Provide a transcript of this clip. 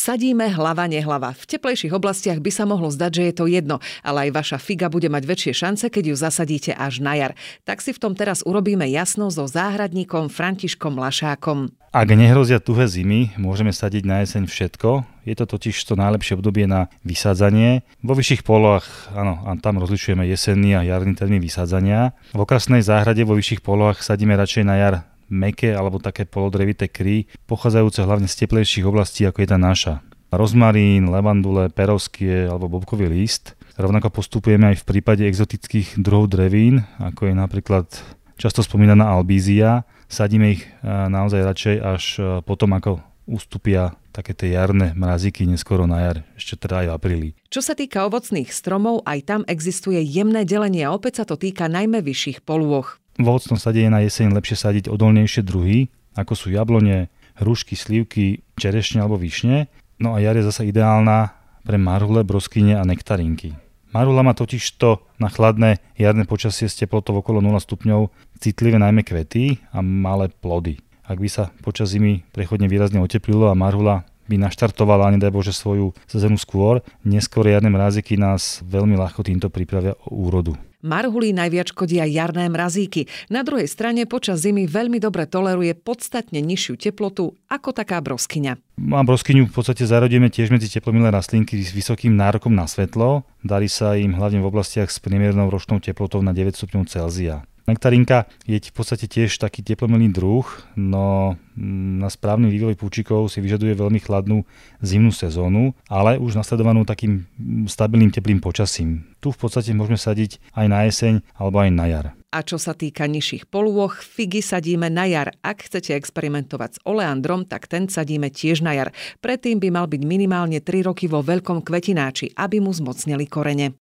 Sadíme hlava nehlava. V teplejších oblastiach by sa mohlo zdať, že je to jedno, ale aj vaša figa bude mať väčšie šance, keď ju zasadíte až na jar. Tak si v tom teraz urobíme jasno so záhradníkom Františkom Lašákom. Ak nehrozia tuhé zimy, môžeme sadiť na jeseň všetko. Je to totiž to najlepšie obdobie na vysádzanie. Vo vyšších polohách, áno, a tam rozlišujeme jesenný a jarný termín vysádzania. V okrasnej záhrade vo vyšších polohách sadíme radšej na jar mäkké alebo také polodrevité kry, pochádzajúce hlavne z teplejších oblastí, ako je tá naša. Rozmarín, levandule, perovskie alebo bobkový list. Rovnako postupujeme aj v prípade exotických druhov drevín, ako je napríklad často spomínaná albízia. Sadíme ich naozaj radšej až potom, ako ustúpia také tie jarné mrazíky neskoro na jar, ešte teda aj v apríli. Čo sa týka ovocných stromov, aj tam existuje jemné delenie a opäť sa to týka najmä vyšších polôch. V ovocnom sade je na jeseň lepšie sadiť odolnejšie druhy, ako sú jablone, hrušky, slivky, čerešne alebo višne. No a jar je zasa ideálna pre marhule, broskyne a nektarinky. Marhula má totižto na chladné jarné počasie s teplotou okolo 0 stupňov citlivé najmä kvety a malé plody. Ak by sa počas zimy prechodne výrazne oteplilo a marhula by naštartovala, nedaj Bože, svoju sezónu skôr, neskôr jarné mraziky nás veľmi ľahko týmto pripravia o úrodu. Marhuli najviac škodia jarné mrazíky. Na druhej strane počas zimy veľmi dobre toleruje podstatne nižšiu teplotu ako taká broskyňa. A broskyňu v podstate zarodíme tiež medzi teplomilé rastlinky s vysokým nárokom na svetlo. Darí sa im hlavne v oblastiach s priemernou ročnou teplotou na 9 stupňov Celzia. Nektarinka je v podstate tiež taký teplomilný druh, no na správny vývoj púčikov si vyžaduje veľmi chladnú zimnú sezónu, ale už nasledovanú takým stabilným teplým počasím. Tu v podstate môžeme sadiť aj na jeseň alebo aj na jar. A čo sa týka nižších polôch, figy sadíme na jar. Ak chcete experimentovať s oleandrom, tak ten sadíme tiež na jar. Predtým by mal byť minimálne 3 roky vo veľkom kvetináči, aby mu zmocneli korene.